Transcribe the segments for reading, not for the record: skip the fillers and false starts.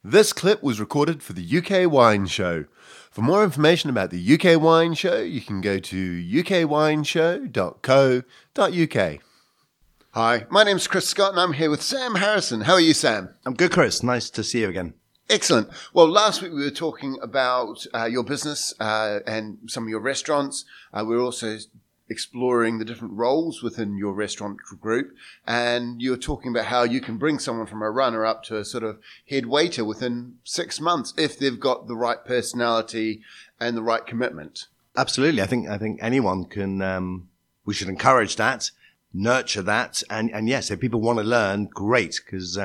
This clip was recorded for the UK Wine Show. For more information about the UK Wine Show, you can go to ukwineshow.co.uk. Hi, my name's Chris Scott and I'm here with Sam Harrison. How are you, Sam? I'm good, Chris. Nice to see you again. Excellent. Well, last week we were talking about your business and some of your restaurants. We were also exploring the different roles within your restaurant group, and you were talking about how you can bring someone from a runner up to a sort of head waiter within 6 months if they've got the right personality and the right commitment. Absolutely. I think anyone can, we should encourage that, nurture that. And yes, if people want to learn, great, because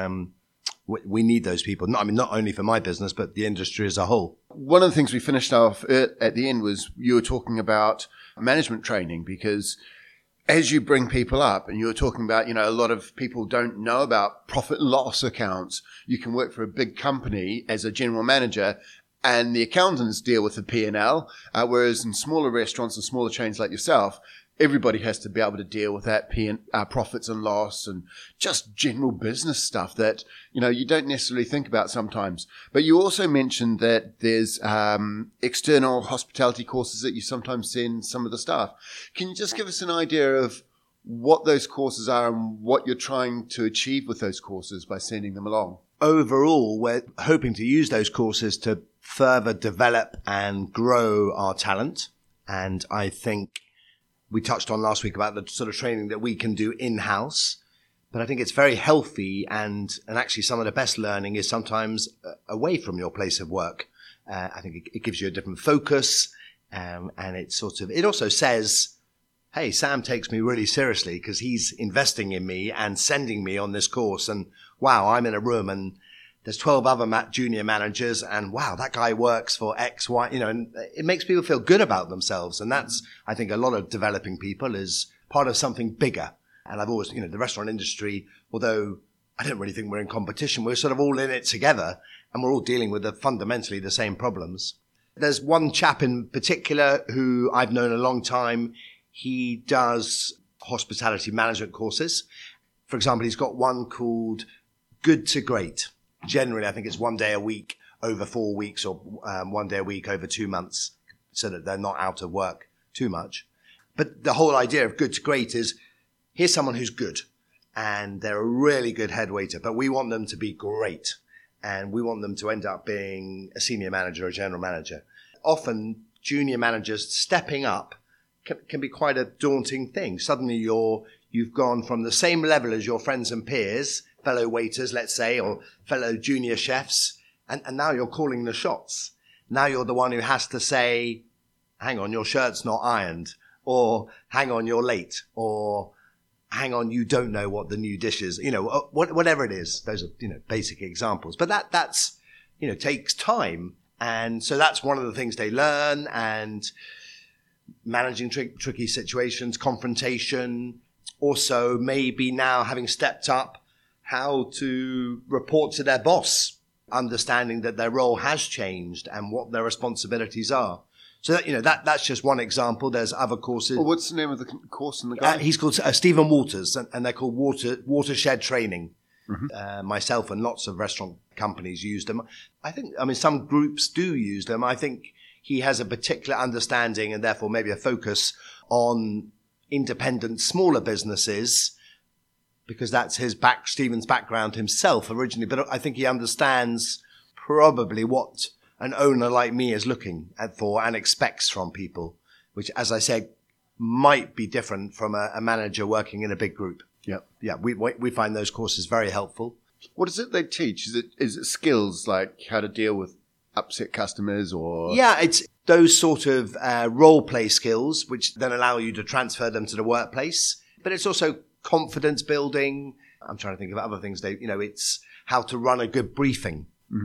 we need those people. Not only for my business, but the industry as a whole. One of the things we finished off at the end was you were talking about management training, because as you bring people up, and you were talking about, a lot of people don't know about profit and loss accounts. You can work for a big company as a general manager and the accountants deal with the P&L, whereas in smaller restaurants and smaller chains like yourself, everybody has to be able to deal with that profits and loss and just general business stuff that, you don't necessarily think about sometimes. But you also mentioned that there's external hospitality courses that you sometimes send some of the staff. Can you just give us an idea of what those courses are and what you're trying to achieve with those courses by sending them along? Overall, we're hoping to use those courses to further develop and grow our talent. And I think we touched on last week about the sort of training that we can do in-house, but I think it's very healthy, and actually some of the best learning is sometimes away from your place of work. I think it gives you a different focus, and it also says, hey, Sam takes me really seriously because he's investing in me and sending me on this course, and wow, I'm in a room and there's 12 other junior managers, and wow, that guy works for X, Y, and it makes people feel good about themselves. And that's, I think, a lot of developing people is part of something bigger. And I've always, the restaurant industry, although I don't really think we're in competition, we're sort of all in it together, and we're all dealing with fundamentally the same problems. There's one chap in particular who I've known a long time. He does hospitality management courses. For example, he's got one called Good to Great. Generally, I think it's 1 day a week over 4 weeks, or 1 day a week over 2 months, so that they're not out of work too much. But the whole idea of good to great is, here's someone who's good and they're a really good head waiter, but we want them to be great, and we want them to end up being a senior manager or a general manager. Often junior managers stepping up can be quite a daunting thing. Suddenly you've gone from the same level as your friends and peers, fellow waiters, let's say, or fellow junior chefs, and now you're calling the shots. Now you're the one who has to say, hang on, your shirt's not ironed, or hang on, you're late, or hang on, you don't know what the new dish is, whatever it is. Those are, basic examples. But that's, takes time. And so that's one of the things they learn, and managing tricky situations, confrontation, also maybe now having stepped up, how to report to their boss, understanding that their role has changed and what their responsibilities are. So that's just one example. There's other courses. Well, what's the name of the course and the guy? He's called Stephen Waters, and they're called Watershed Training. Mm-hmm. Myself and lots of restaurant companies use them. Some groups do use them. I think he has a particular understanding and therefore maybe a focus on independent, smaller businesses, because that's Stephen's background himself originally. But I think he understands probably what an owner like me is looking for and expects from people, which, as I said, might be different from a manager working in a big group. Yeah, we find those courses very helpful. What is it they teach? Is it skills like how to deal with upset customers, or? Yeah, it's those sort of role play skills, which then allow you to transfer them to the workplace. But it's also confidence building. I'm trying to think of other things. It's how to run a good briefing,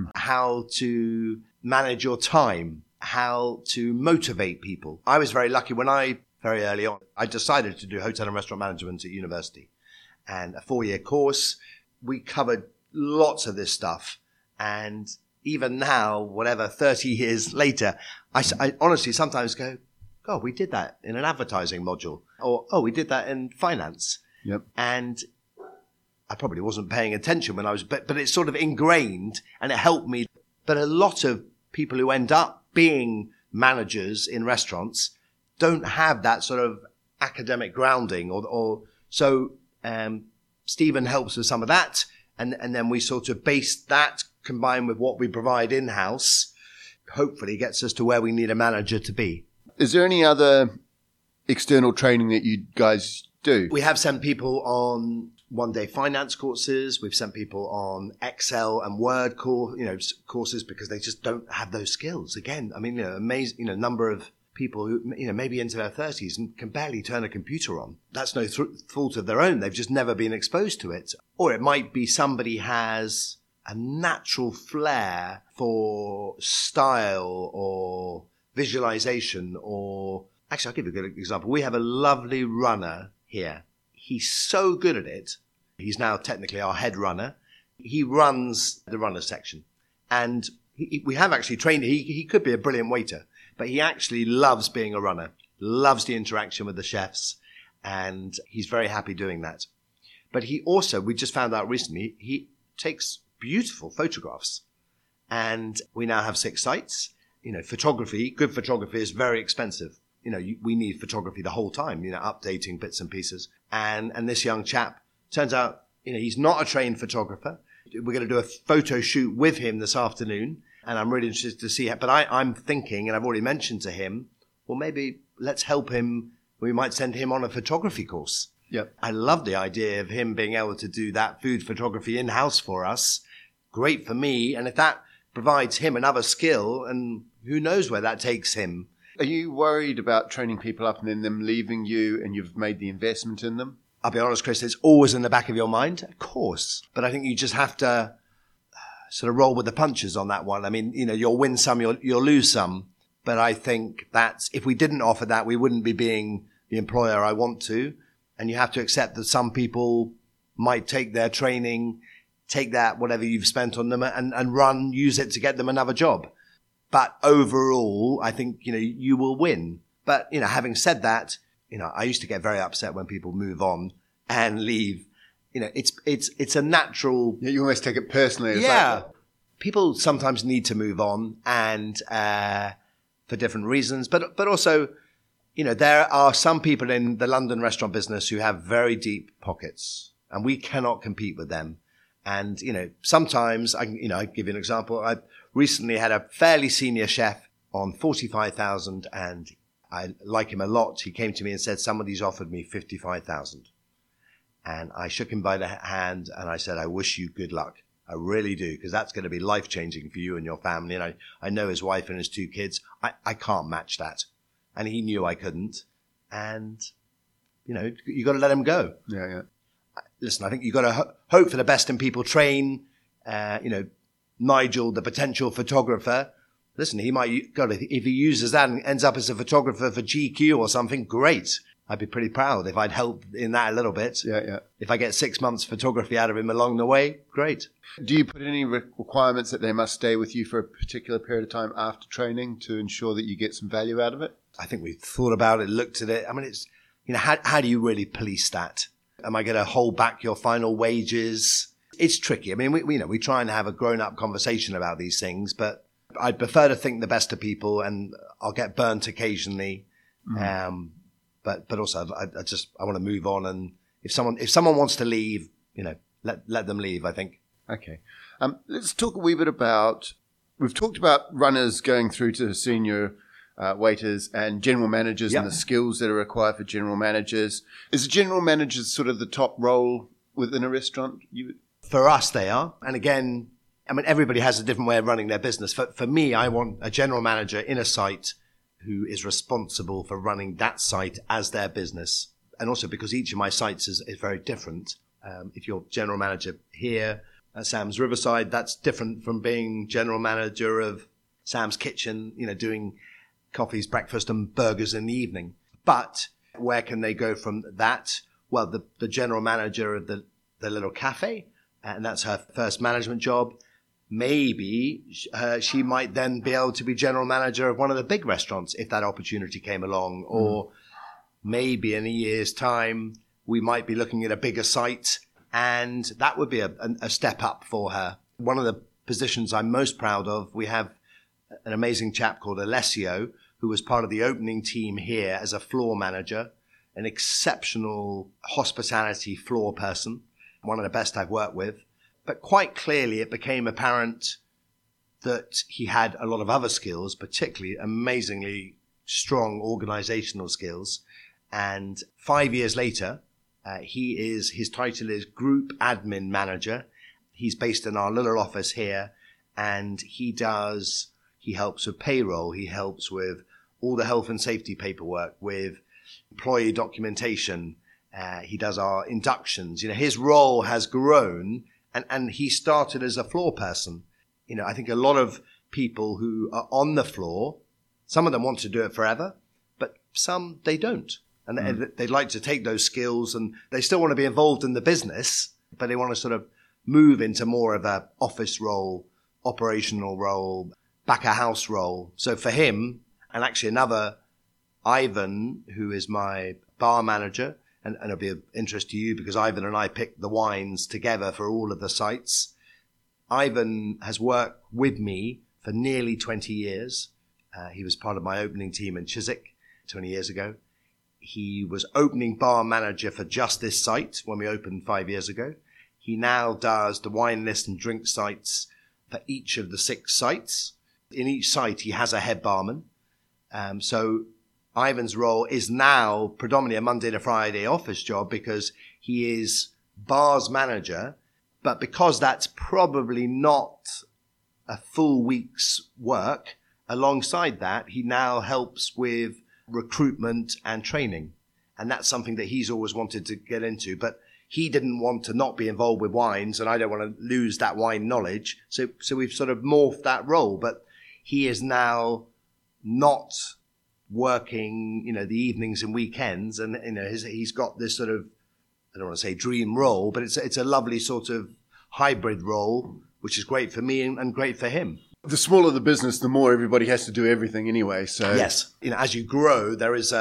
how to manage your time, how to motivate people. I was very lucky very early on, I decided to do hotel and restaurant management at university, and a 4-year course. We covered lots of this stuff. And even now, 30 years later, I honestly sometimes go, God, we did that in an advertising module, or, we did that in finance. Yep. And I probably wasn't paying attention when I was, but it's sort of ingrained and it helped me. But a lot of people who end up being managers in restaurants don't have that sort of academic grounding or so Stephen helps with some of that. And then we sort of base that combined with what we provide in-house, hopefully gets us to where we need a manager to be. Is there any other external training that you guys do? We have sent people on one-day finance courses. We've sent people on Excel and Word courses because they just don't have those skills. Again, I mean, amazing, number of people who, maybe into their 30s and can barely turn a computer on. That's no fault of their own. They've just never been exposed to it. Or it might be somebody has a natural flair for style or visualization or... Actually, I'll give you a good example. We have a lovely runner here. He's so good at it. He's now technically our head runner. He runs the runner section. And we have actually trained, he could be a brilliant waiter, but he actually loves being a runner, loves the interaction with the chefs, and he's very happy doing that. But he also, we just found out recently, he takes beautiful photographs. And we now have 6 sites. Photography, good photography is very expensive. We need photography the whole time, updating bits and pieces. And this young chap, turns out, he's not a trained photographer. We're going to do a photo shoot with him this afternoon. And I'm really interested to see it. But I'm thinking, and I've already mentioned to him, well, maybe let's help him. We might send him on a photography course. Yep. I love the idea of him being able to do that food photography in-house for us. Great for me. And if that provides him another skill, and who knows where that takes him. Are you worried about training people up and then them leaving you and you've made the investment in them? I'll be honest, Chris, it's always in the back of your mind. Of course. But I think you just have to sort of roll with the punches on that one. I mean, you'll win some, you'll lose some. But I think that's, if we didn't offer that, we wouldn't be being the employer I want to. And you have to accept that some people might take their training, take that, whatever you've spent on them and use it to get them another job. But overall, I think, you will win. But, having said that, I used to get very upset when people move on and leave. It's a natural... You almost take it personally. People sometimes need to move on and for different reasons. But also, there are some people in the London restaurant business who have very deep pockets and we cannot compete with them. And, sometimes, I'll give you an example. I recently had a fairly senior chef on 45,000 and I like him a lot. He came to me and said, somebody's offered me 55,000. And I shook him by the hand and I said, I wish you good luck. I really do, because that's going to be life-changing for you and your family. And I know his wife and his 2 kids. I can't match that. And he knew I couldn't. And, you got to let him go. Yeah. Listen, I think you've got to hope for the best in people. Train, Nigel, the potential photographer. Listen, he might, God, if he uses that and ends up as a photographer for GQ or something, great. I'd be pretty proud if I'd help in that a little bit. Yeah. If I get 6 months photography out of him along the way, great. Do you put any requirements that they must stay with you for a particular period of time after training to ensure that you get some value out of it? I think we've thought about it, looked at it. I mean, it's, how do you really police that? Am I going to hold back your final wages? It's tricky. I mean, we try and have a grown-up conversation about these things, but I'd prefer to think the best of people, and I'll get burnt occasionally. Mm. But also, I want to move on. And if someone wants to leave, let them leave, I think. Okay. Let's talk a wee bit about, we've talked about runners going through to senior waiters and general managers. Yep. And the skills that are required for general managers. Is a general manager sort of the top role within a restaurant? For us, they are. And again, I mean, everybody has a different way of running their business. For me, I want a general manager in a site who is responsible for running that site as their business. And also because each of my sites is very different. If you're general manager here at Sam's Riverside, that's different from being general manager of Sam's Kitchen, doing coffees, breakfast and burgers in the evening. But where can they go from that? Well, the general manager of the little cafe, and that's her first management job. Maybe she might then be able to be general manager of one of the big restaurants if that opportunity came along. Or maybe in a year's time, we might be looking at a bigger site And that would be a step up for her. One of the positions I'm most proud of, we have an amazing chap called Alessio, who was part of the opening team here as a floor manager, an exceptional hospitality floor person, one of the best I've worked with. But quite clearly it became apparent that he had a lot of other skills, particularly amazingly strong organizational skills. And 5 years later, his title is Group Admin Manager. He's based in our little office here, and he helps with payroll. He helps with all the health and safety paperwork, with employee documentation. He does our inductions. His role has grown, and he started as a floor person. I think a lot of people who are on the floor, some of them want to do it forever, but some they don't. And they'd like to take those skills, and they still want to be involved in the business, but they want to sort of move into more of a office role, operational role, back of house role. So for him, and actually another, Ivan, who is my bar manager, and it'll be of interest to you because Ivan and I picked the wines together for all of the sites. Ivan has worked with me for nearly 20 years. He was part of my opening team in Chiswick 20 years ago. He was opening bar manager for just this site when we opened 5 years ago. He now does the wine list and drink sites for each of the 6 sites. In each site, he has a head barman. So Ivan's role is now predominantly a Monday to Friday office job because he is bars manager. But because that's probably not a full week's work, alongside that, he now helps with recruitment and training. And that's something that he's always wanted to get into. But he didn't want to not be involved with wines, and I don't want to lose that wine knowledge. So we've sort of morphed that role. But he is now not working, the evenings and weekends. And, he's got this sort of, I don't want to say dream role, but it's a lovely sort of hybrid role, which is great for me and great for him. The smaller the business, the more everybody has to do everything anyway. So yes, as you grow, there is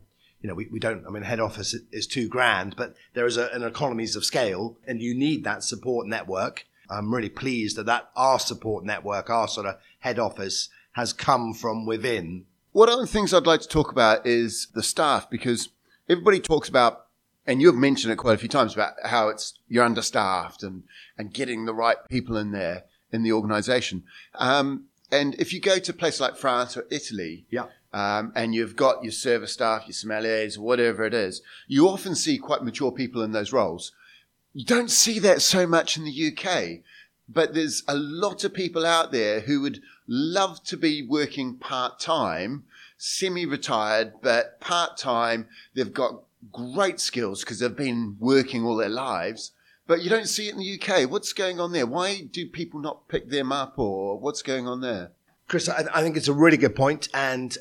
we don't, head office is $2,000, but there is an economies of scale, and you need that support network. I'm really pleased that our support network, our sort of head office, has come from within. One of the things I'd like to talk about is the staff, because everybody talks about, and you've mentioned it quite a few times, about how you're understaffed and getting the right people in there in the organization. And if you go to a place like France or Italy, and you've got your service staff, your sommeliers, whatever it is, you often see quite mature people in those roles. You don't see that so much in the UK, but there's a lot of people out there who would love to be working part-time, semi-retired, but part-time. They've got great skills because they've been working all their lives, but you don't see it in the UK. What's going on there? Why do people not pick them up, or what's going on there? Chris, I think it's a really good point, and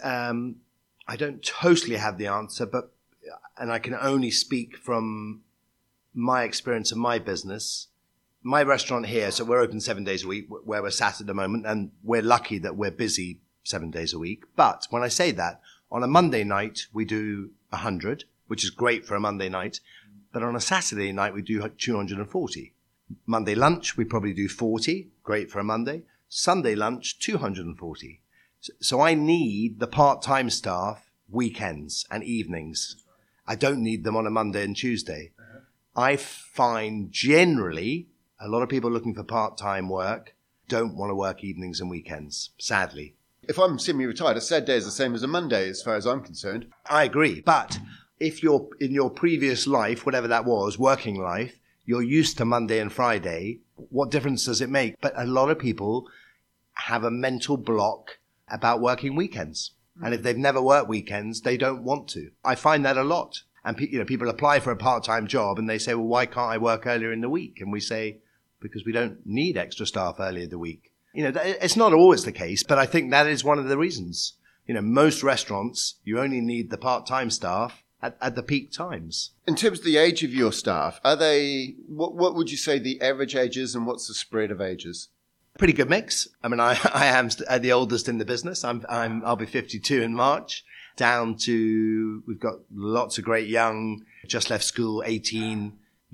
I don't totally have the answer, and I can only speak from my experience of my business. My restaurant here, so we're open 7 days a week, where we're sat at the moment, and we're lucky that we're busy 7 days a week. But when I say that, on a Monday night, we do 100, which is great for a Monday night. But on a Saturday night, we do 240. Monday lunch, we probably do 40, great for a Monday. Sunday lunch, 240. So I need the part-time staff weekends and evenings. I don't need them on a Monday and Tuesday. I find generally a lot of people looking for part-time work don't want to work evenings and weekends, sadly. If I'm semi-retired, a Saturday is the same as a Monday as far as I'm concerned. I agree. But if you're in your previous life, whatever that was, working life, you're used to Monday and Friday, what difference does it make? But a lot of people have a mental block about working weekends. And if they've never worked weekends, they don't want to. I find that a lot. And people apply for a part-time job and they say, well, why can't I work earlier in the week? And we say, because we don't need extra staff earlier in the week. It's not always the case, but I think that is one of the reasons. Most restaurants, you only need the part-time staff at the peak times. In terms of the age of your staff, are they, what would you say the average age is, and what's the spread of ages? Pretty good mix. I am the oldest in the business. I'll be 52 in March. Down to, we've got lots of great young, just left school, 18,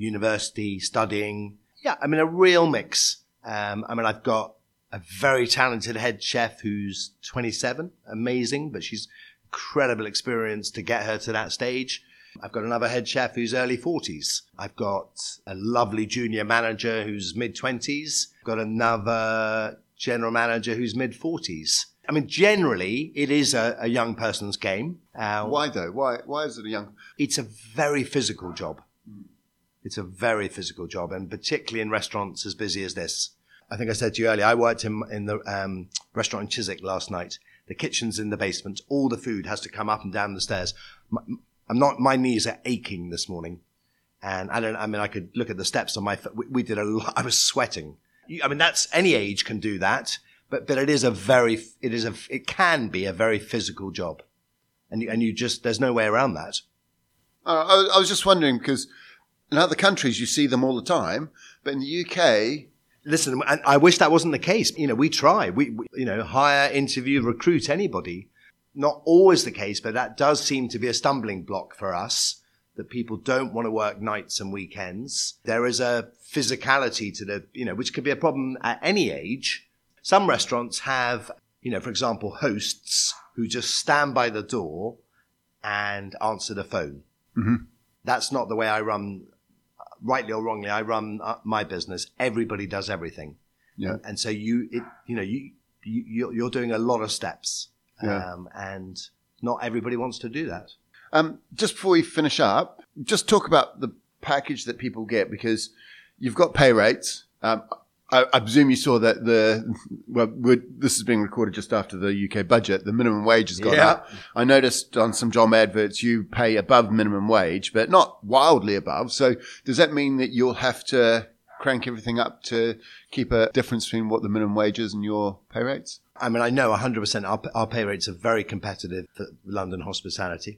university, studying. Yeah, I mean, a real mix. I've got a very talented head chef who's 27, amazing, but she's incredible experience to get her to that stage. I've got another head chef who's early 40s. I've got a lovely junior manager who's mid-20s. I've got another general manager who's mid-40s. I mean, generally, it is a young person's game. Why though? Why is it a young? It's a very physical job. It's a very physical job, and particularly in restaurants as busy as this. I think I said to you earlier, I worked in the restaurant in Chiswick last night. The kitchen's in the basement. All the food has to come up and down the stairs. My knees are aching this morning. And I could look at the steps on my foot. We did a lot. I was sweating. That's any age can do that. But it can be a very physical job. And there's no way around that. I was just wondering, because in other countries you see them all the time, but in the UK... Listen, I wish that wasn't the case. We try. We hire, interview, recruit anybody. Not always the case, but that does seem to be a stumbling block for us, that people don't want to work nights and weekends. There is a physicality to the, which could be a problem at any age. Some restaurants have, for example, hosts who just stand by the door and answer the phone. Mm-hmm. That's not the way I run. Rightly or wrongly, I run my business. Everybody does everything. Yeah. And so you're doing a lot of steps. Yeah. And not everybody wants to do that. Just before we finish up, just talk about the package that people get, because you've got pay rates. I presume you saw that this is being recorded just after the UK budget. The minimum wage has gone up. I noticed on some job adverts you pay above minimum wage, but not wildly above. So does that mean that you'll have to crank everything up to keep a difference between what the minimum wage is and your pay rates? I know 100% our pay rates are very competitive for London hospitality.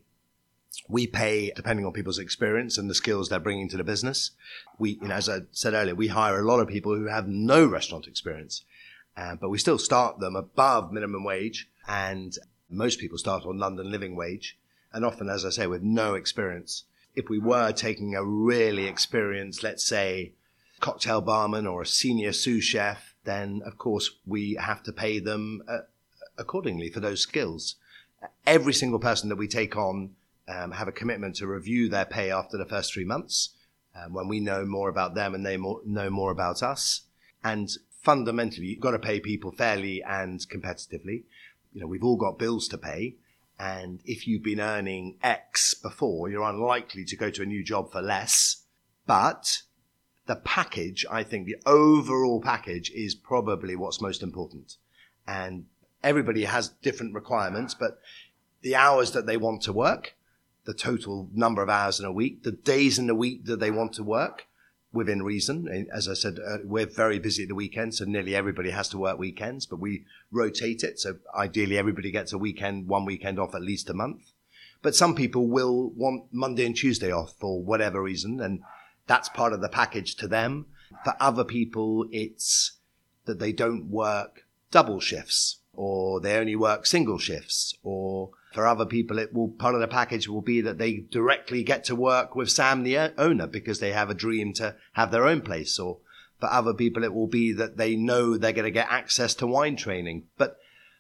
We pay depending on people's experience and the skills they're bringing to the business. We, as I said earlier, we hire a lot of people who have no restaurant experience, but we still start them above minimum wage, and most people start on London living wage, and often, as I say, with no experience. If we were taking a really experienced, let's say, cocktail barman or a senior sous chef, then of course we have to pay them accordingly for those skills. Every single person that we take on have a commitment to review their pay after the first 3 months, when we know more about them and they know more about us. And fundamentally, you've got to pay people fairly and competitively. We've all got bills to pay. And if you've been earning X before, you're unlikely to go to a new job for less. But the package, I think the overall package is probably what's most important. And everybody has different requirements, but the hours that they want to work, the total number of hours in a week, the days in the week that they want to work within reason. As I said, we're very busy at the weekend, so nearly everybody has to work weekends, but we rotate it. So ideally everybody gets one weekend off at least a month. But some people will want Monday and Tuesday off for whatever reason, and that's part of the package to them. For other people, it's that they don't work double shifts, or they only work single shifts, or for other people, part of the package will be that they directly get to work with Sam, the owner, because they have a dream to have their own place. Or for other people, it will be that they know they're going to get access to wine training. But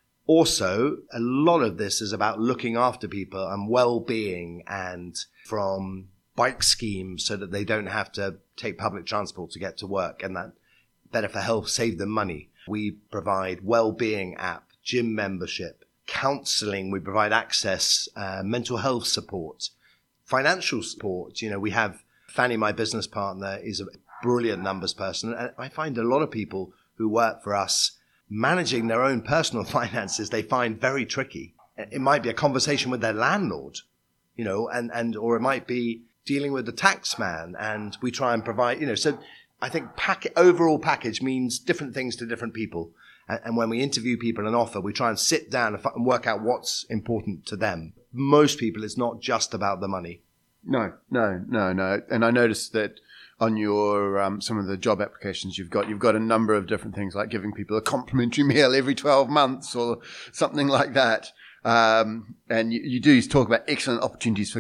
also, a lot of this is about looking after people and well-being, and from bike schemes so that they don't have to take public transport to get to work, and that better for health, save them money. We provide well-being app, gym membership, counseling. We provide access, mental health support, financial support. We have Fanny, my business partner, is a brilliant numbers person. And I find a lot of people who work for us managing their own personal finances, they find very tricky. It might be a conversation with their landlord, or it might be dealing with the tax man, and we try and provide, so I think overall package means different things to different people. And when we interview people and offer, we try and sit down and work out what's important to them. Most people, it's not just about the money. No. And I noticed that on your some of the job applications you've got a number of different things, like giving people a complimentary meal every 12 months or something like that. And you do talk about excellent opportunities for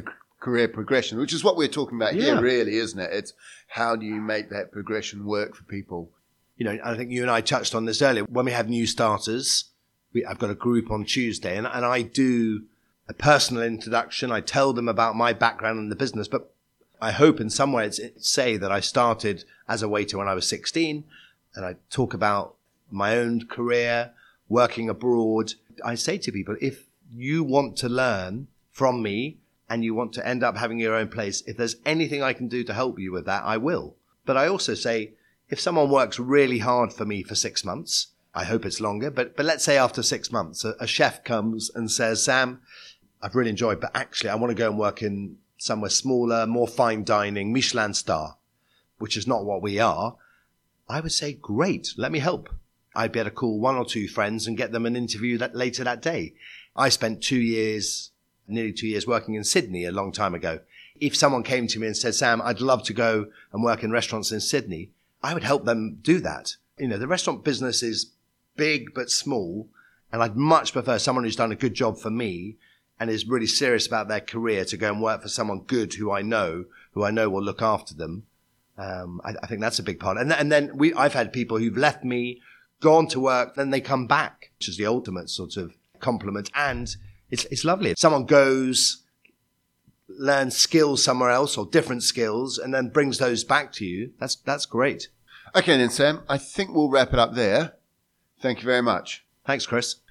career progression, which is what we're talking about Yeah. here, really, isn't it? It's how do you make that progression work for people? You know, I think you and I touched on this earlier. When we have new starters, I've got a group on Tuesday, and I do a personal introduction. I tell them about my background in the business, but I hope in some way it's say that I started as a waiter when I was 16, and I talk about my own career, working abroad. I say to people, if you want to learn from me and you want to end up having your own place, if there's anything I can do to help you with that, I will. But I also say, if someone works really hard for me for 6 months, I hope it's longer, but let's say after 6 months, a chef comes and says, Sam, I've really enjoyed, but actually I want to go and work in somewhere smaller, more fine dining, Michelin star, which is not what we are. I would say, great, let me help. I'd be able to call 1 or 2 friends and get them an interview later that day. I spent 2 years, nearly 2 years working in Sydney a long time ago. If someone came to me and said, Sam, I'd love to go and work in restaurants in Sydney, I would help them do that. You know, the restaurant business is big but small, and I'd much prefer someone who's done a good job for me and is really serious about their career to go and work for someone good who I know will look after them. I think that's a big part. And then I've had people who've left me, gone to work, then they come back, which is the ultimate sort of compliment. And it's lovely. If someone goes, learns skills somewhere else or different skills, and then brings those back to you, that's great. Okay then, Sam, I think we'll wrap it up there. Thank you very much. Thanks, Chris.